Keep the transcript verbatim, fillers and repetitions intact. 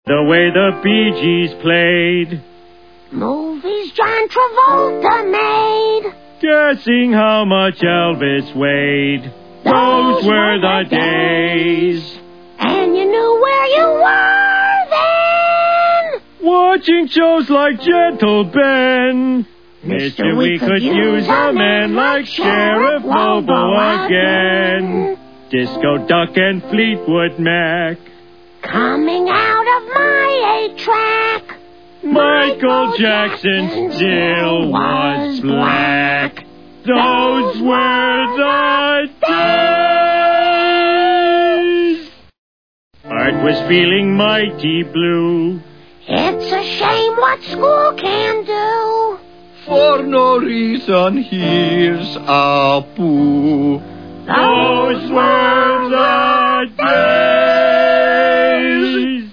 The way the Bee Gees played. Movies John Travolta made. Guessing how much Elvis weighed. Those, Those were the days. And you knew where you were then. Watching shows like Gentle Ben. Mister, we could use a man like Sheriff Lobo again. Disco Duck and Fleetwood Mac. Coming out of my eight-track. Michael Jackson still was black. Those were the days. Art was feeling mighty blue. It's a shame what school can do. For no reason, here's a boo. Those were the days.